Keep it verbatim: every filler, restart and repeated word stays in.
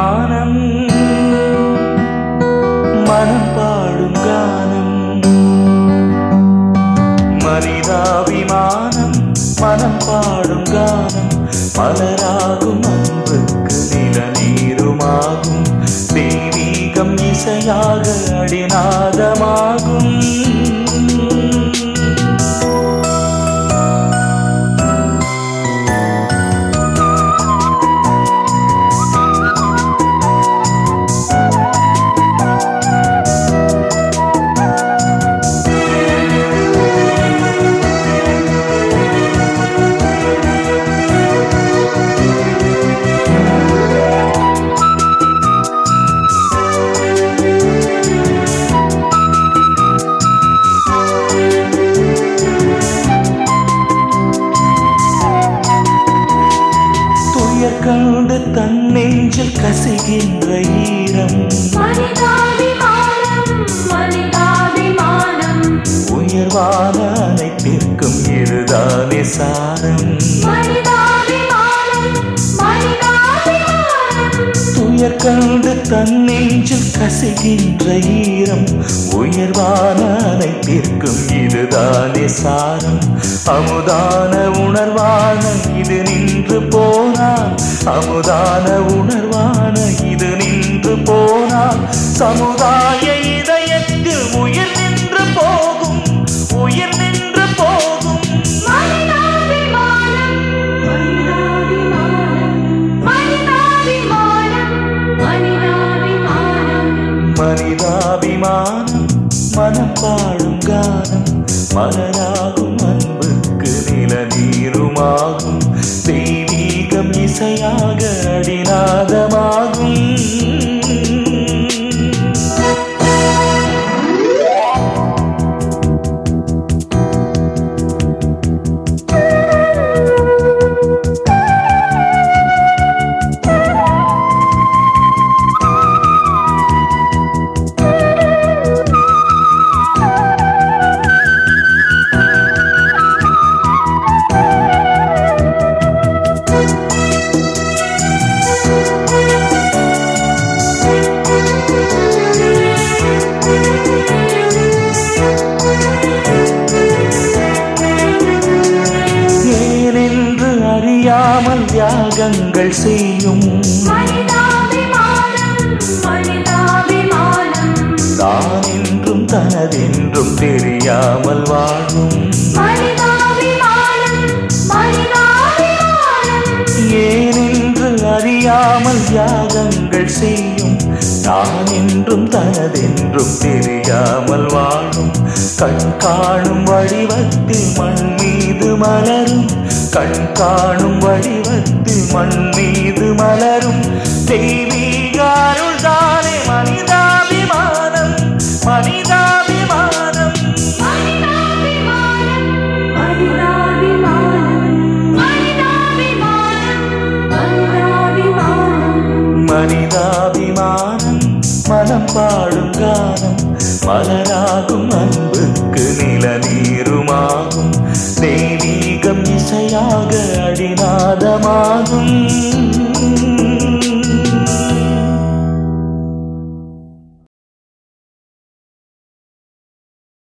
மனிதாபிமானம் மனம் பாடும் கானம். மனிதாபிமானம் மனம் பாடும் கானம். மலராகும் அன்புக்கு நிலநீருமாகும். தெய்வீகம் இசையாக அடிநாதமாகும். கண்டு தன் நெஞ்சில் கசிகின்ற ஈரம். மனிதாபிமானம் மனிதாபிமானம். உயர்வான அனைத்திற்கும் இதுதானே சாரம். மனிதாபிமானம் மனிதாபிமானம். துயர் கண்டு தன் நெஞ்சில் கசிகின்ற ஈரம். உயர்வான அனைத்திற்கும் இதுதானே சாரம். அமுதான உணர்வான இது நின்று போனால். அமுதான உணர்வான இது நின்று போனால். சமுதாய இதயத்தில் உயிர் நின்று போகும். உயிர் நின்று போகும். மனிதாபிமானம் மனிதாபிமானம். மனிதாபிமானம் மனிதாபிமானம். மனிதாபிமானம் மனம் பாடும் கானம். மலராகும் அன்புக்கு நிலநீருமாகும். தெய்வீகம் இசையாக அடிநாதமாகும். அறியாமல் தியாகங்கள் செய்யும். மனிதாபிமானம் மனிதாபிமானம். தான் என்றும் தனதென்றும் தெரியாமல் வாழும். மனிதாபிமானம் மனிதாபிமானம். ஏனென்று அறியாமல் தியாகங்கள் செய்யும். தான் என்றும் தனதென்றும் தெரியாமல் வாழும். கண் காணும் வடிவத்தில் மண் மீது மலரும். கண் காணும் வடிவத்தில் மண் மீது மலரும். தெய்வீக அருள் தானே மனிதாபிமானம். மனிதாபிமானம் மனிதாபிமானம் மனிதாபிமானம். மனிதாபிமானம் மனிதாபிமானம். மனிதாபிமானம் மனம் பாடும் கானம். மலராகும் அன்புக்கு நிலநீருமாகும். தெய்வீகம் இசையாக அடிநாதமாகும்.